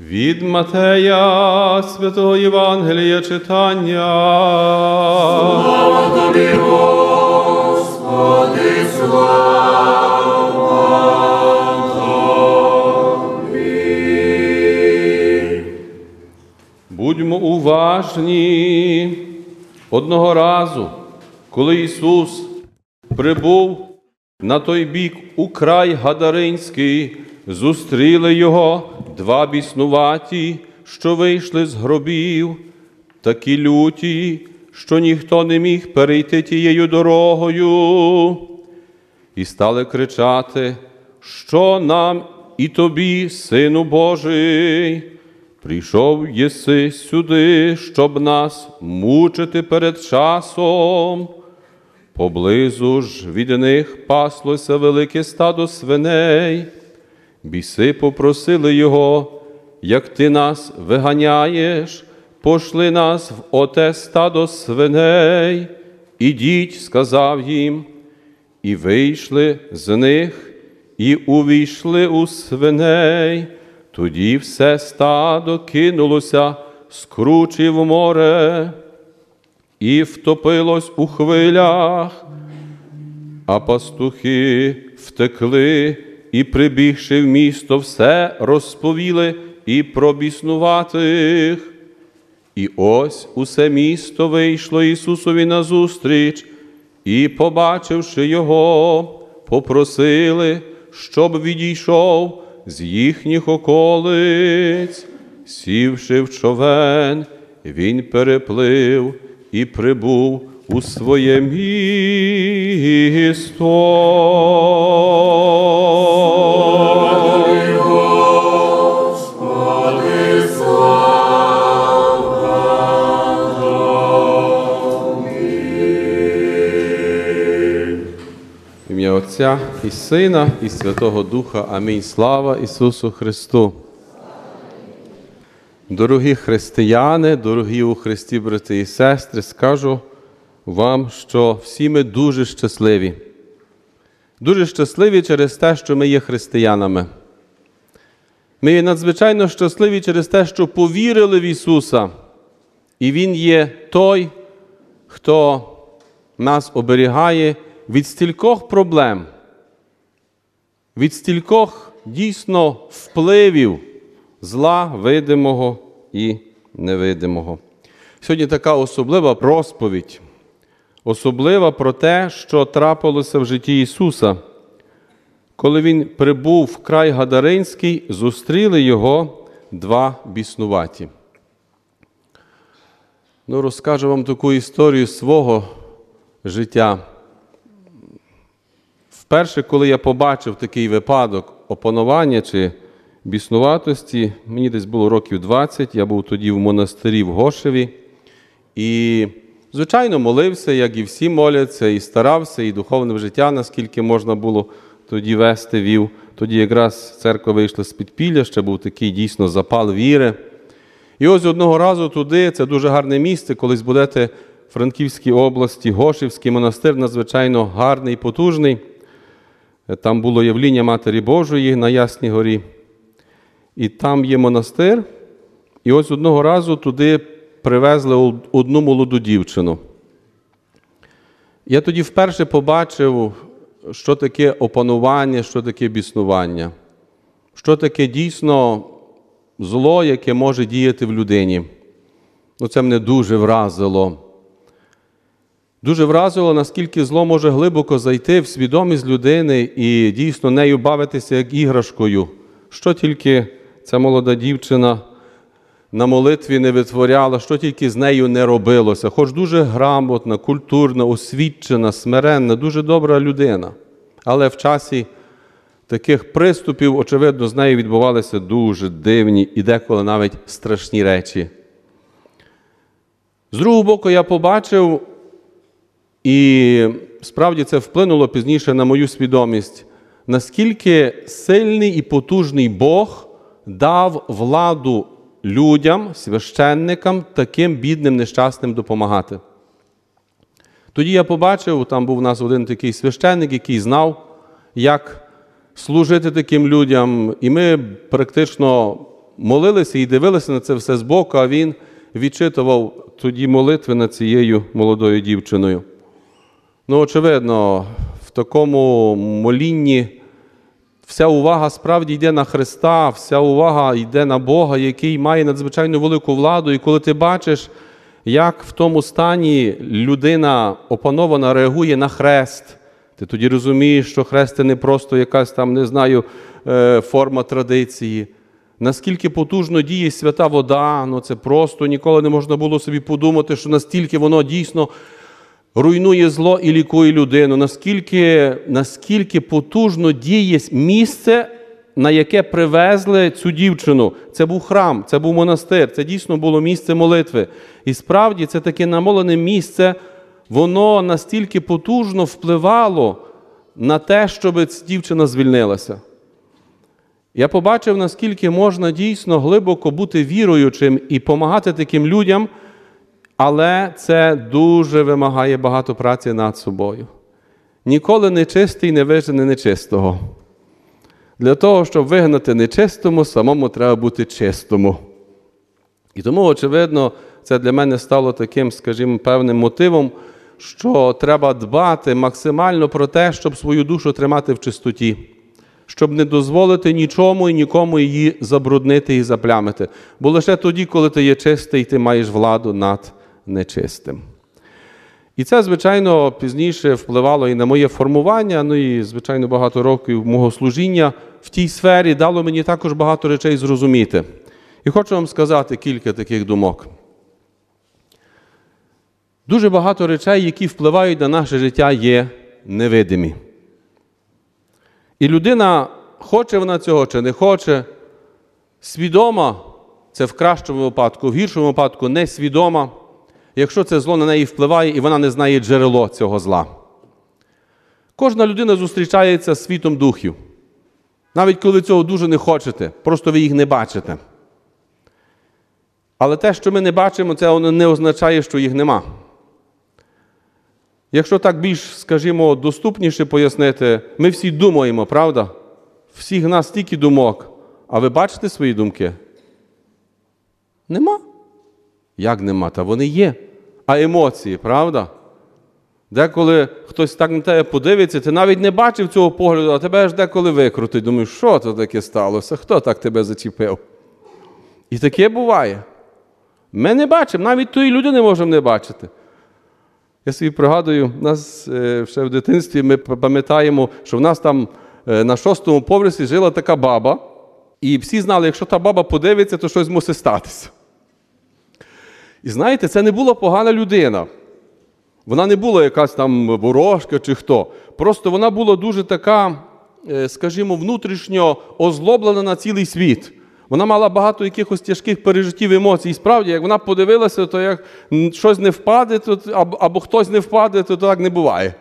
Від Матея Святого Євангелія читання. Слава Тобі, Господи, слава Тобі. Будьмо уважні. Одного разу, коли Ісус прибув на той бік у край Гадаринський, зустріли Його два біснуваті, що вийшли з гробів, такі люті, що ніхто не міг перейти тією дорогою. І стали кричати: «Що нам і тобі, Сину Божий? Прийшов єси сюди, щоб нас мучити перед часом». Поблизу ж від них паслося велике стадо свиней. Біси попросили Його: «Як ти нас виганяєш, пошли нас в оте стадо свиней». «Ідіть», – сказав їм, і вийшли з них, і увійшли у свиней. Тоді все стадо кинулося з кручі в море і втопилось у хвилях, а пастухи втекли і, прибігши в місто, все розповіли і про біснуватих. І ось усе місто вийшло Ісусові назустріч, і, побачивши Його, попросили, щоб відійшов з їхніх околиць. Сівши в човен, він переплив і прибув у своє місто. Тобі, Господи, слава Тобі. В ім'я Отця і Сина, і Святого Духа. Амінь. Слава Ісусу Христу! Дорогі християни, дорогі у Христі брати і сестри, скажу вам, що всі ми дуже щасливі. Дуже щасливі через те, що ми є християнами. Ми є надзвичайно щасливі через те, що повірили в Ісуса. І Він є той, хто нас оберігає від стількох проблем, від стількох дійсно впливів зла видимого і невидимого. Сьогодні така особлива розповідь, особлива про те, що трапилося в житті Ісуса. Коли Він прибув в край Гадаринський, зустріли Його два біснуваті. Розкажу вам таку історію свого життя. Вперше, коли я побачив такий випадок опанування чи біснуватості, мені десь було років 20, я був тоді в монастирі в Гошеві. І, звичайно, молився, як і всі моляться, і старався, і духовне життя, наскільки можна було тоді вести, вів. Тоді якраз церква вийшла з підпілля, ще був такий дійсно запал віри. І ось одного разу туди, це дуже гарне місце, колись будете в Франківській області, Гошівський монастир, надзвичайно гарний, потужний. Там було явління Матері Божої на Ясній горі. І там є монастир, і ось одного разу туди привезли одну молоду дівчину. Я тоді вперше побачив, що таке опанування, що таке біснування, що таке дійсно зло, яке може діяти в людині. Це мене дуже вразило. Дуже вразило, наскільки зло може глибоко зайти в свідомість людини і дійсно нею бавитися як іграшкою. Що тільки ця молода дівчина на молитві не витворяла, що тільки з нею не робилося. Хоч дуже грамотна, культурна, освічена, смиренна, дуже добра людина. Але в часі таких приступів, очевидно, з нею відбувалися дуже дивні і деколи навіть страшні речі. З другого боку, я побачив, і справді це вплинуло пізніше на мою свідомість, наскільки сильний і потужний Бог дав владу людям, священникам, таким бідним, нещасним допомагати. Тоді я побачив, там був у нас один такий священник, який знав, як служити таким людям. І ми практично молилися і дивилися на це все збоку, а він відчитував тоді молитви над цією молодою дівчиною. Очевидно, в такому молінні вся увага справді йде на Христа, вся увага йде на Бога, який має надзвичайно велику владу. І коли ти бачиш, як в тому стані людина опанована реагує на хрест, ти тоді розумієш, що хрест – це не просто якась там, не знаю, форма традиції. Наскільки потужно діє свята вода, це просто ніколи не можна було собі подумати, що настільки воно дійсно руйнує зло і лікує людину. Наскільки потужно діє місце, на яке привезли цю дівчину. Це був храм, це був монастир, це дійсно було місце молитви. І справді це таке намолене місце, воно настільки потужно впливало на те, щоб ця дівчина звільнилася. Я побачив, наскільки можна дійсно глибоко бути віруючим і допомагати таким людям, але це дуже вимагає багато праці над собою. Ніколи нечистий не вижене нечистого. Для того, щоб вигнати нечистому, самому треба бути чистому. І тому, очевидно, це для мене стало таким, скажімо, певним мотивом, що треба дбати максимально про те, щоб свою душу тримати в чистоті, щоб не дозволити нічому і нікому її забруднити і заплямити. Бо лише тоді, коли ти є чистий, ти маєш владу над нечистим. І це, звичайно, пізніше впливало і на моє формування, і, звичайно, багато років мого служіння в тій сфері дало мені також багато речей зрозуміти. І хочу вам сказати кілька таких думок. Дуже багато речей, які впливають на наше життя, є невидимі. І людина, хоче вона цього чи не хоче, свідома, це в кращому випадку, в гіршому випадку несвідома, якщо це зло на неї впливає і вона не знає джерело цього зла. Кожна людина зустрічається з світом духів. Навіть коли ви цього дуже не хочете, просто ви їх не бачите. Але те, що ми не бачимо, це не означає, що їх нема. Якщо так більш, скажімо, доступніше пояснити, ми всі думаємо, правда? Всіх нас стільки думок. А ви бачите свої думки? Нема. Як нема? Та вони є. А емоції, правда? Деколи хтось так на тебе подивиться, ти навіть не бачив цього погляду, а тебе аж деколи викрутить. Думаєш, що то таке сталося? Хто так тебе зачепив? І таке буває. Ми не бачимо, навіть тої людини можемо не бачити. Я собі пригадую, нас ще в дитинстві ми пам'ятаємо, що в нас там на 6-му поверсі жила така баба, і всі знали, якщо та баба подивиться, то щось мусить статися. І знаєте, це не була погана людина. Вона не була якась там ворожка чи хто. Просто вона була дуже така, скажімо, внутрішньо озлоблена на цілий світ. Вона мала багато якихось тяжких пережиттів, емоцій. І справді, як вона подивилася, то як щось не впаде, то, або хтось не впаде, то так не буває.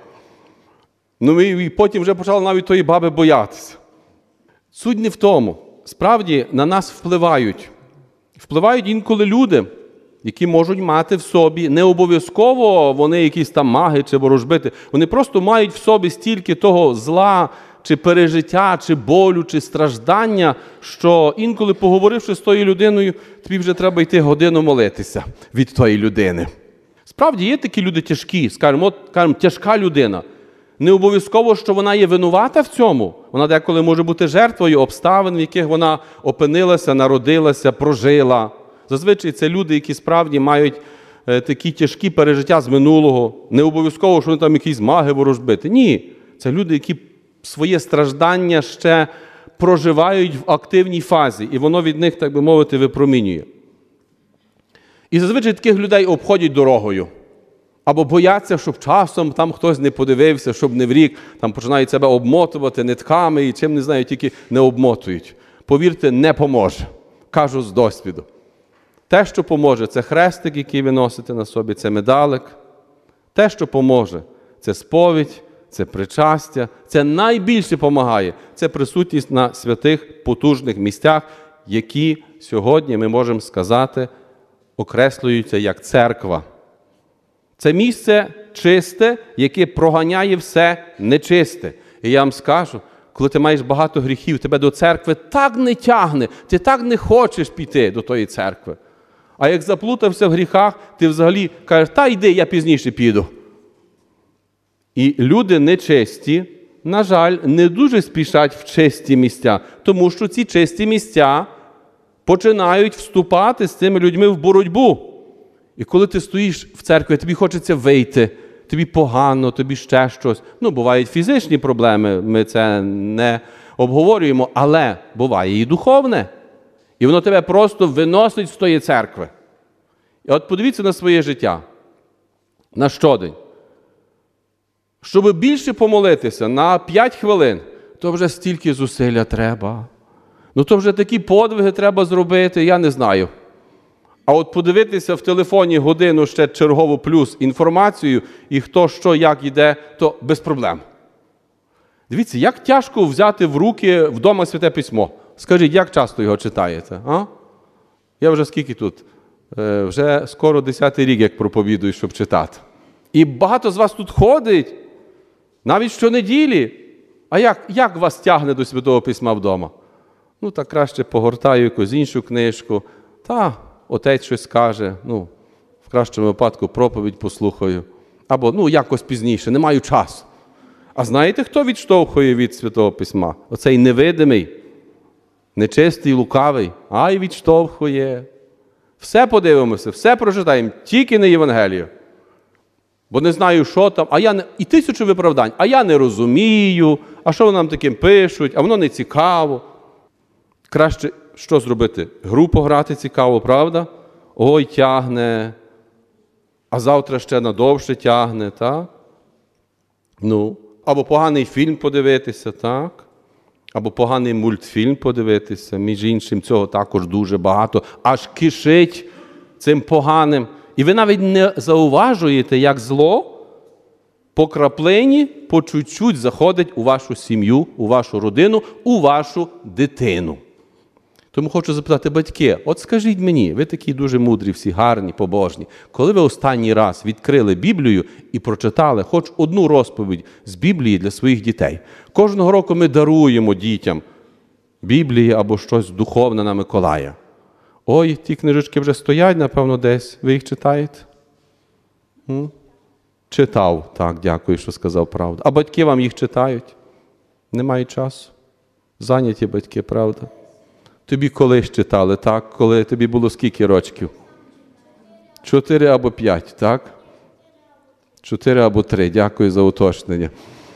І потім вже почала навіть тої баби боятися. Суть не в тому. Справді, на нас впливають. Впливають інколи люди, які можуть мати в собі, не обов'язково вони якісь там маги чи ворожбити, вони просто мають в собі стільки того зла, чи пережиття, чи болю, чи страждання, що інколи, поговоривши з тою людиною, тобі вже треба йти годину молитися від тої людини. Справді, є такі люди тяжкі, скажімо, тяжка людина. Не обов'язково, що вона є винувата в цьому. Вона деколи може бути жертвою обставин, в яких вона опинилася, народилася, прожила. Зазвичай це люди, які справді мають такі тяжкі пережиття з минулого. Не обов'язково, що вони там якісь маги ворожбити. Ні, це люди, які своє страждання ще проживають в активній фазі, і воно від них, так би мовити, випромінює. І зазвичай таких людей обходять дорогою. Або бояться, щоб часом там хтось не подивився, щоб не врік, там починають себе обмотувати нитками і чим, не знаю, тільки не обмотують. Повірте, не поможе. Кажу з досвіду. Те, що поможе, це хрестик, який ви носите на собі, це медалик. Те, що поможе, це сповідь, це причастя, це найбільше допомагає. Це присутність на святих, потужних місцях, які сьогодні, ми можемо сказати, окреслюються як церква. Це місце чисте, яке проганяє все нечисте. І я вам скажу, коли ти маєш багато гріхів, тебе до церкви так не тягне, ти так не хочеш піти до тої церкви. А як заплутався в гріхах, ти взагалі кажеш, та йди, я пізніше піду. І люди нечисті, на жаль, не дуже спішать в чисті місця, тому що ці чисті місця починають вступати з цими людьми в боротьбу. І коли ти стоїш в церкві, тобі хочеться вийти, тобі погано, тобі ще щось. Бувають фізичні проблеми, ми це не обговорюємо, але буває і духовне. І воно тебе просто виносить з тої церкви. І от подивіться на своє життя, на щодень. Щоб більше помолитися на 5 хвилин, то вже стільки зусилля треба. То вже такі подвиги треба зробити, я не знаю. А от подивитися в телефоні годину ще чергову плюс інформацію, і хто, що, як йде, то без проблем. Дивіться, як тяжко взяти в руки вдома Святе Письмо. Скажіть, як часто його читаєте? А? Я вже скільки тут? Вже скоро 10-й рік, як проповідую, щоб читати. І багато з вас тут ходить, навіть щонеділі. А як вас тягне до Святого Письма вдома? Так краще погортаю якусь іншу книжку. Отець щось скаже, в кращому випадку проповідь послухаю. Або, якось пізніше, не маю часу. А знаєте, хто відштовхує від Святого Письма? Оцей невидимий, нечистий, лукавий. Ай, відштовхує. Все подивимося, все прочитаємо, тільки не Євангелію. Бо не знаю, що там, і 1000 виправдань. А я не розумію, а що нам таким пишуть, а воно не цікаво. Краще що зробити? Гру пограти цікаво, правда? Ой, тягне, а завтра ще надовше тягне, так? Або поганий фільм подивитися, так? Або поганий мультфільм подивитися. Між іншим, цього також дуже багато. Аж кишить цим поганим. І ви навіть не зауважуєте, як зло по краплині, по чуть-чуть заходить у вашу сім'ю, у вашу родину, у вашу дитину. Тому хочу запитати, батьки, от скажіть мені, ви такі дуже мудрі, всі гарні, побожні, коли ви останній раз відкрили Біблію і прочитали хоч одну розповідь з Біблії для своїх дітей? Кожного року ми даруємо дітям Біблії або щось духовне на Миколая. Ой, ті книжечки вже стоять, напевно, десь. Ви їх читаєте? Читав. Так, дякую, що сказав правду. А батьки вам їх читають? Немає часу. Зайняті батьки, правда? Тобі колись читали, так? Коли тобі було скільки рочків? 4 або 5, так? 4 або 3. Дякую за уточнення.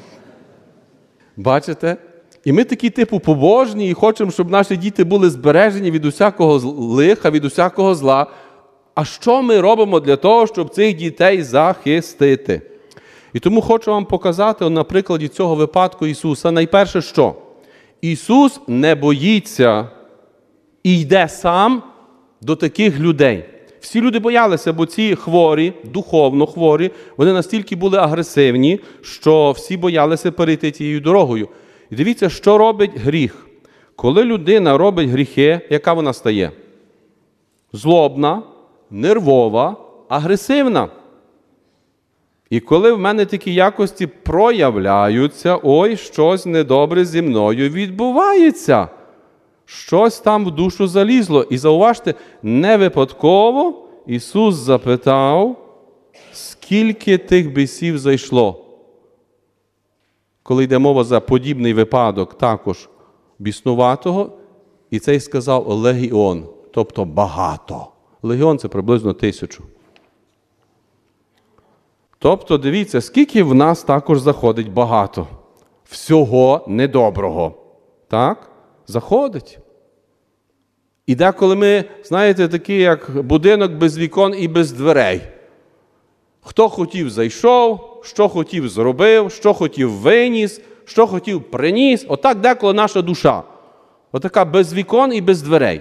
Бачите? І ми такі типу побожні і хочемо, щоб наші діти були збережені від усякого лиха, від усякого зла. А що ми робимо для того, щоб цих дітей захистити? І тому хочу вам показати на прикладі цього випадку Ісуса. Найперше що? Ісус не боїться і йде сам до таких людей. Всі люди боялися, бо ці хворі, духовно хворі, вони настільки були агресивні, що всі боялися перейти тією дорогою. І дивіться, що робить гріх. Коли людина робить гріхи, яка вона стає? Злобна, нервова, агресивна. І коли в мене такі якості проявляються, ой, щось недобре зі мною відбувається. Щось там в душу залізло. І зауважте, не випадково Ісус запитав, скільки тих бісів зайшло. Коли йде мова за подібний випадок також біснуватого, і цей сказав легіон, тобто багато. Легіон – це приблизно 1000. Тобто, дивіться, скільки в нас також заходить багато. Всього недоброго. Так? Заходить. І деколи ми, знаєте, такі, як будинок без вікон і без дверей. Хто хотів, зайшов, що хотів, зробив, що хотів, виніс, що хотів, приніс. Отак деколи наша душа. Отака без вікон і без дверей.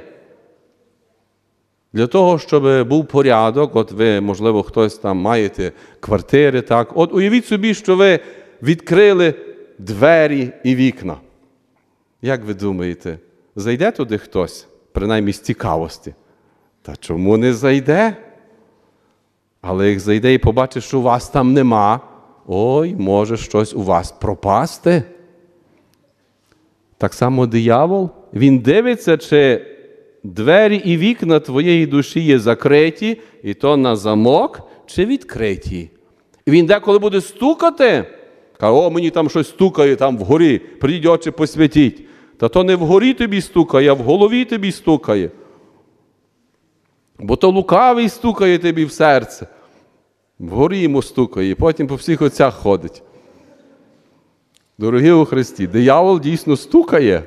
Для того, щоб був порядок, от ви, можливо, хтось там маєте квартири, так. От уявіть собі, що ви відкрили двері і вікна. Як ви думаєте, зайде туди хтось, принаймні з цікавості? Та чому не зайде? Але як зайде і побачить, що у вас там нема, ой, може щось у вас пропасти. Так само диявол, він дивиться, чи двері і вікна твоєї душі є закриті, і то на замок, чи відкриті. І він деколи буде стукати, каже, о, мені там щось стукає там вгорі, прийдіть, очі посвятіть. Та то не вгорі тобі стукає, а в голові тобі стукає. Бо то лукавий стукає тобі в серце. Вгорі йому стукає, і потім по всіх отцях ходить. Дорогі у Христі, диявол дійсно стукає.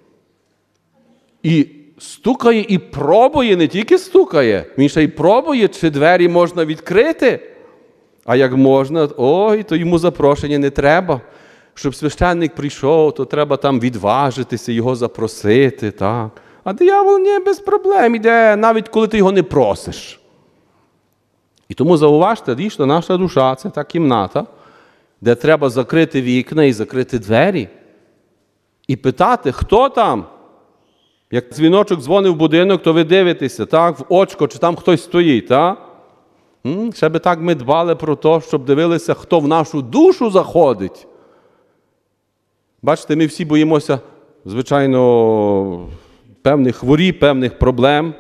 І стукає, і пробує, не тільки стукає, він ще й пробує, чи двері можна відкрити. А як можна, ой, то йому запрошення не треба. Щоб священник прийшов, то треба там відважитися, його запросити. Так. А диявол, ні, без проблем йде, навіть коли ти його не просиш. І тому зауважте, дійсно, наша душа – це та кімната, де треба закрити вікна і закрити двері. І питати, хто там? Як дзвіночок дзвонив в будинок, то ви дивитеся, так, в очко, чи там хтось стоїть, так? Ще би так ми дбали про те, щоб дивилися, хто в нашу душу заходить. Бачите, ми всі боїмося, звичайно, певних хворіб, певних проблем,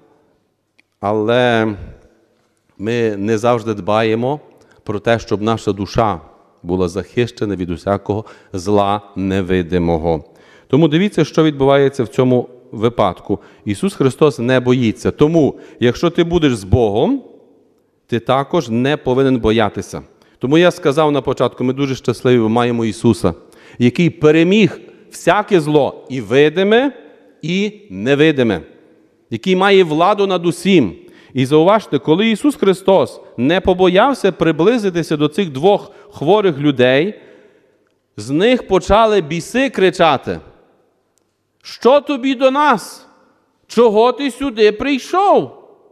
але ми не завжди дбаємо про те, щоб наша душа була захищена від усякого зла невидимого. Тому дивіться, що відбувається в цьому випадку. Ісус Христос не боїться. Тому, якщо ти будеш з Богом, ти також не повинен боятися. Тому я сказав на початку, ми дуже щасливі, маємо Ісуса, який переміг всяке зло і видиме, і невидиме, який має владу над усім. І зауважте, коли Ісус Христос не побоявся приблизитися до цих двох хворих людей, з них почали біси кричати: «Що тобі до нас? Чого ти сюди прийшов?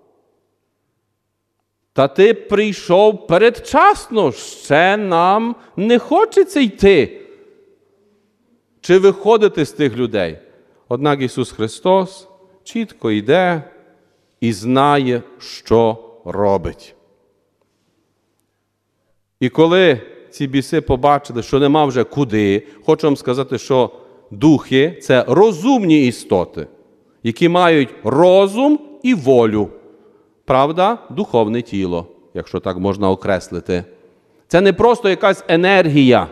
Та ти прийшов передчасно, ще нам не хочеться йти чи виходити з тих людей». Однак Ісус Христос чітко йде і знає, що робить. І коли ці біси побачили, що нема вже куди, хочу вам сказати, що духи – це розумні істоти, які мають розум і волю. Правда, духовне тіло, якщо так можна окреслити. Це не просто якась енергія.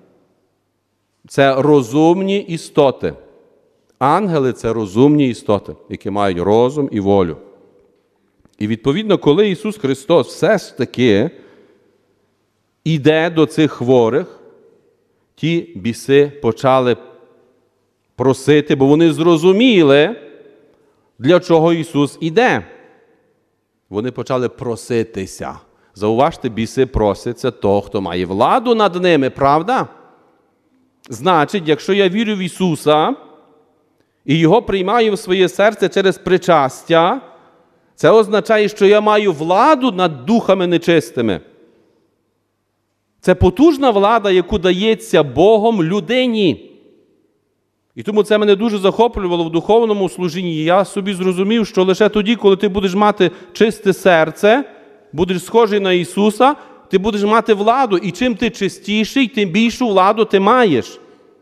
Це розумні істоти. Ангели – це розумні істоти, які мають розум і волю. І відповідно, коли Ісус Христос все ж таки йде до цих хворих, ті біси почали просити, бо вони зрозуміли, для чого Ісус іде. Вони почали проситися. Зауважте, біси просяться того, хто має владу над ними, правда? Значить, якщо я вірю в Ісуса і Його приймаю в своє серце через причастя, це означає, що я маю владу над духами нечистими. Це потужна влада, яку дається Богом людині. І тому це мене дуже захоплювало в духовному служінні. Я собі зрозумів, що лише тоді, коли ти будеш мати чисте серце, будеш схожий на Ісуса, ти будеш мати владу. І чим ти чистіший, тим більшу владу ти маєш.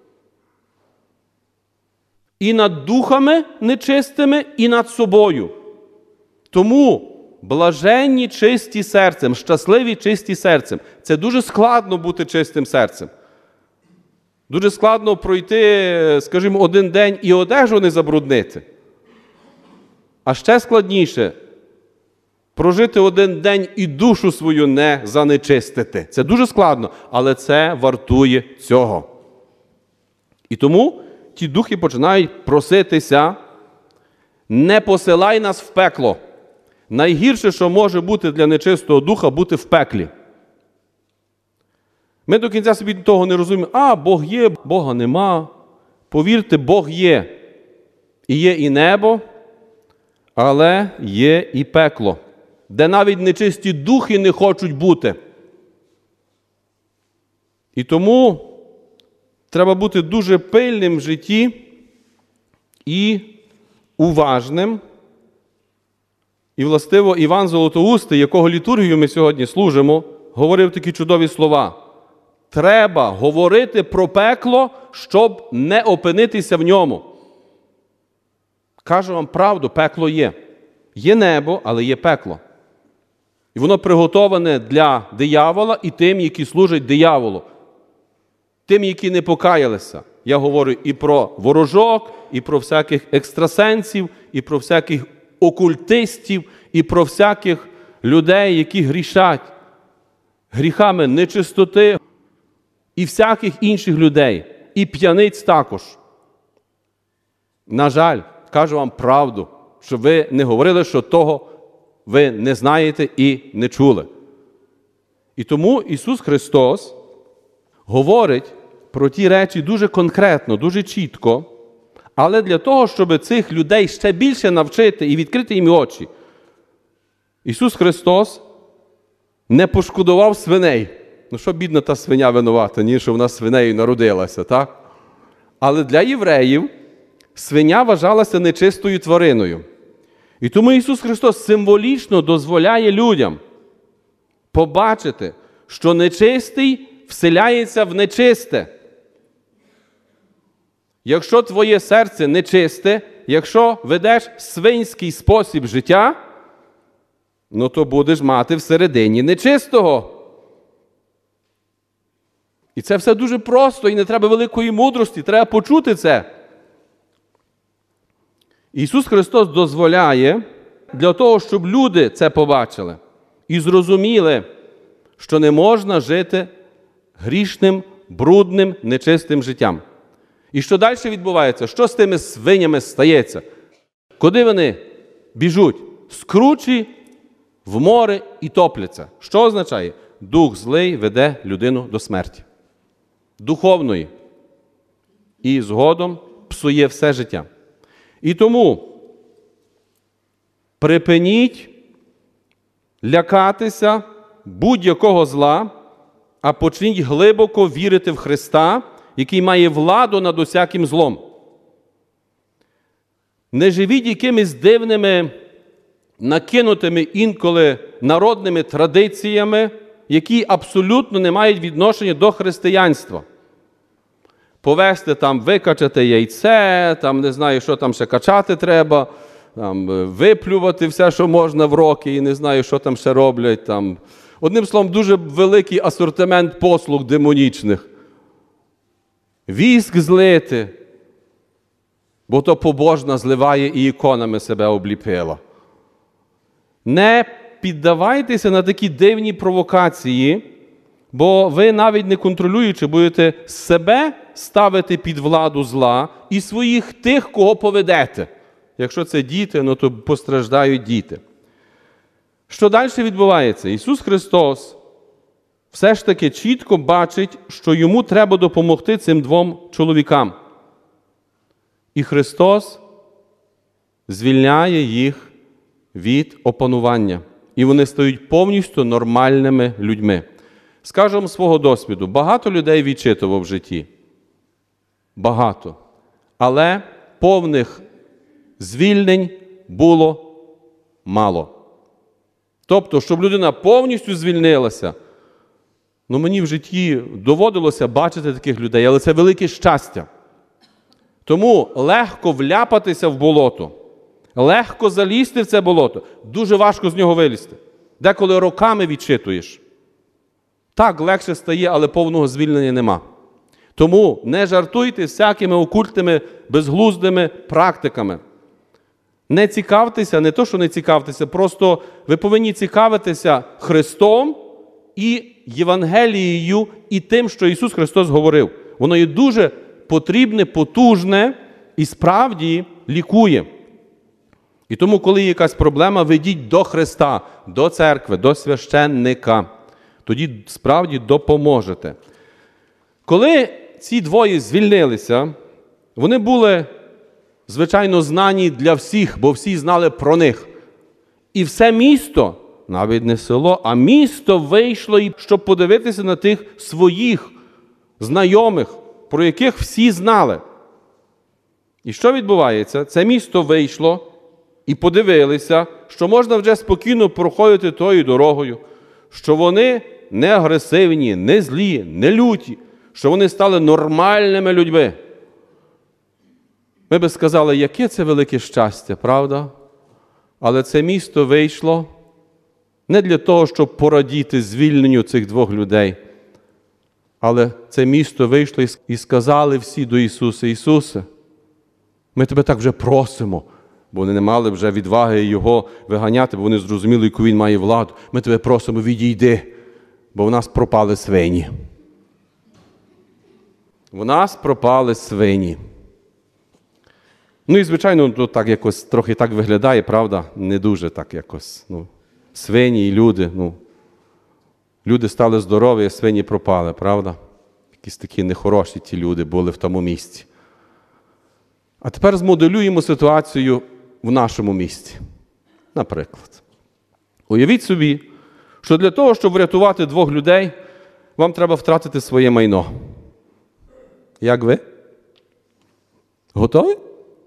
І над духами нечистими, і над собою. Тому блаженні чисті серцем, щасливі чисті серцем. Це дуже складно бути чистим серцем. Дуже складно пройти, скажімо, один день і одежу не забруднити. А ще складніше прожити один день і душу свою не занечистити. Це дуже складно, але це вартує цього. І тому ті духи починають проситися: не посилай нас в пекло. Найгірше, що може бути для нечистого духа, бути в пеклі. Ми до кінця собі того не розуміємо. Бог є, Бога нема. Повірте, Бог є. І є і небо, але є і пекло, де навіть нечисті духи не хочуть бути. І тому треба бути дуже пильним в житті і уважним. І, властиво, Іван Золотоустий, якого літургію ми сьогодні служимо, говорив такі чудові слова. треба говорити про пекло, щоб не опинитися в ньому. Кажу вам правду, пекло є. Є небо, але є пекло. І воно приготоване для диявола і тим, які служать дияволу. Тим, які не покаялися. Я говорю і про ворожок, і про всяких екстрасенсів, і про всяких окультистів, і про всяких людей, які грішать гріхами нечистоти, і всяких інших людей, і п'яниць також. На жаль, кажу вам правду, щоб ви не говорили, що того ви не знаєте і не чули. І тому Ісус Христос говорить про ті речі дуже конкретно, дуже чітко, але для того, щоб цих людей ще більше навчити і відкрити їм очі, Ісус Христос не пошкодував свиней. Ну що бідна та свиня винувата, ні, що вона свинею народилася, так? Але для євреїв свиня вважалася нечистою твариною. І тому Ісус Христос символічно дозволяє людям побачити, що нечистий вселяється в нечисте. Якщо твоє серце нечисте, якщо ведеш свинський спосіб життя, ну то будеш мати всередині нечистого. І це все дуже просто, і не треба великої мудрості, треба почути це. Ісус Христос дозволяє для того, щоб люди це побачили і зрозуміли, що не можна жити грішним, брудним, нечистим життям. І що далі відбувається? Що з тими свинями стається? Куди вони біжуть? З кручі в море і топляться. Що означає? Дух злий веде людину до смерті. Духовної. І згодом псує все життя. І тому припиніть лякатися будь-якого зла, а почніть глибоко вірити в Христа, який має владу над усяким злом. Не живіть якимись дивними, накинутими інколи народними традиціями, які абсолютно не мають відношення до християнства. Повести там, викачати яйце, там не знаю, що там ще качати треба, там, виплювати все, що можна в роки, і не знаю, що там ще роблять. Там. Одним словом, дуже великий асортимент послуг демонічних. Віск злити, бо то побожна зливає і іконами себе обліпила. Не піддавайтеся на такі дивні провокації, бо ви навіть не контролюючи будете себе ставити під владу зла і своїх тих, кого поведете. Якщо це діти, ну то постраждають діти. Що далі відбувається? Ісус Христос все ж таки чітко бачить, що йому треба допомогти цим двом чоловікам. І Христос звільняє їх від опанування. І вони стають повністю нормальними людьми. Скажемо свого досвіду, багато людей відчитував в житті. Багато. Але повних звільнень було мало. Тобто, щоб людина повністю звільнилася, ну мені в житті доводилося бачити таких людей, але це велике щастя. Тому легко вляпатися в болото, легко залізти в це болото, дуже важко з нього вилізти. Деколи роками відчитуєш. Так, легше стає, але повного звільнення нема. Тому не жартуйте всякими окультними, безглуздими практиками. Не цікавтеся, не то, що не цікавтеся, просто ви повинні цікавитися Христом і Євангелією, і тим, що Ісус Христос говорив. Воно є дуже потрібне, потужне і справді лікує. І тому, коли є якась проблема, ведіть до Христа, до церкви, до священника. Тоді справді допоможете. Коли ці двоє звільнилися, вони були, звичайно, знані для всіх, бо всі знали про них. І все місто, навіть не село, а місто вийшло, щоб подивитися на тих своїх знайомих, про яких всі знали. І що відбувається? Це місто вийшло і подивилися, що можна вже спокійно проходити тою дорогою, що вони не агресивні, не злі, не люті, що вони стали нормальними людьми. Ми би сказали, яке це велике щастя, правда? Але це місто вийшло не для того, щоб порадіти звільненню цих двох людей, але це місто вийшло і сказали всі до Ісуса: Ісусе, ми Тебе так вже просимо, бо вони не мали вже відваги Його виганяти, бо вони зрозуміли, яку Він має владу. Ми Тебе просимо, відійди, бо в нас пропали свині. В нас пропали свині. Ну і, звичайно, то так якось трохи так виглядає, правда? Не дуже так якось. Свині і люди. Люди стали здорові, а свині пропали, правда? Якісь такі нехороші ті люди були в тому місці. А тепер змоделюємо ситуацію в нашому місті. Наприклад. Уявіть собі, що для того, щоб врятувати двох людей, вам треба втратити своє майно. Як ви? Готові?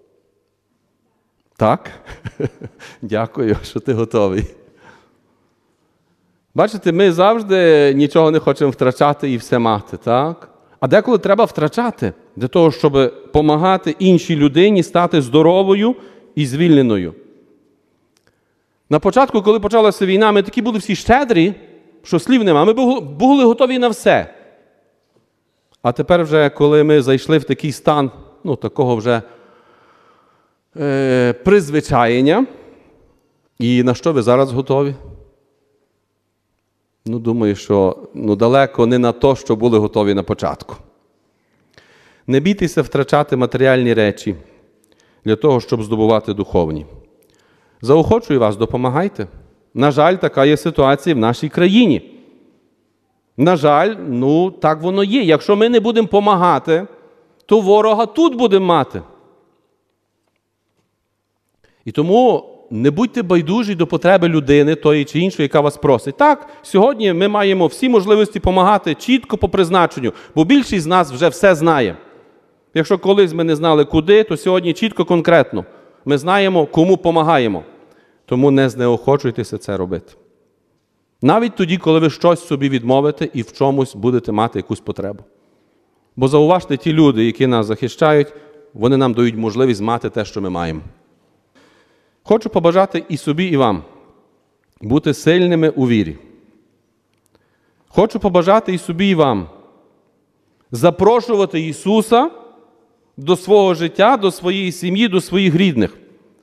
Так? Дякую, що ти готовий. Бачите, ми завжди нічого не хочемо втрачати і все мати, так? А деколи треба втрачати для того, щоб допомагати іншій людині стати здоровою і звільненою. На початку, коли почалася війна, ми такі були всі щедрі, що слів нема. Ми були готові на все. А тепер вже, коли ми зайшли в такий стан, такого вже призвичаєння, і на що ви зараз готові? Думаю, що далеко не на те, що були готові на початку. Не бійтеся втрачати матеріальні речі для того, щоб здобувати духовні. Заохочую вас, допомагайте. На жаль, така є ситуація в нашій країні. На жаль, так воно є. Якщо ми не будемо допомагати, то ворога тут будемо мати. І тому не будьте байдужі до потреби людини, тої чи іншої, яка вас просить. Так, сьогодні ми маємо всі можливості допомагати чітко по призначенню, бо більшість з нас вже все знає. Якщо колись ми не знали куди, то сьогодні чітко, конкретно. Ми знаємо, кому допомагаємо. Тому не знеохочуйтеся це робити. Навіть тоді, коли ви щось собі відмовите і в чомусь будете мати якусь потребу. Бо зауважте, ті люди, які нас захищають, вони нам дають можливість мати те, що ми маємо. Хочу побажати і собі, і вам бути сильними у вірі. Хочу побажати і собі, і вам запрошувати Ісуса до свого життя, до своєї сім'ї, до своїх рідних.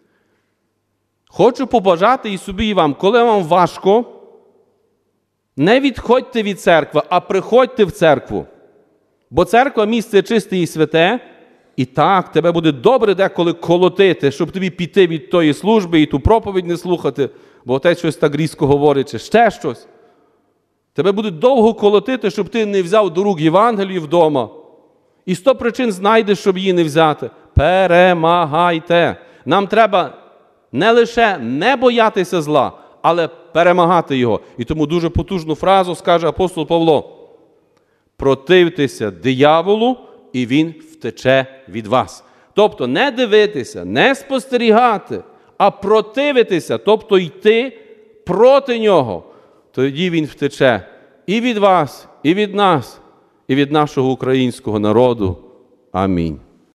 Хочу побажати і собі, і вам, коли вам важко, не відходьте від церкви, а приходьте в церкву. Бо церква – місце чисте і святе, і так, тебе буде добре деколи колотити, щоб тобі піти від тої служби і ту проповідь не слухати, бо отець щось так різко говорить, чи ще щось. Тебе буде довго колотити, щоб ти не взяв до рук Євангелію вдома. І 100 причин знайдеш, щоб її не взяти. Перемагайте. Нам треба не лише не боятися зла, але перемагати його. І тому дуже потужну фразу скаже апостол Павло. Противтеся дияволу, і він втече від вас. Тобто не дивитися, не спостерігати, а противитися, тобто йти проти нього. Тоді він втече і від вас, і від нас, і від нашого українського народу. Амінь.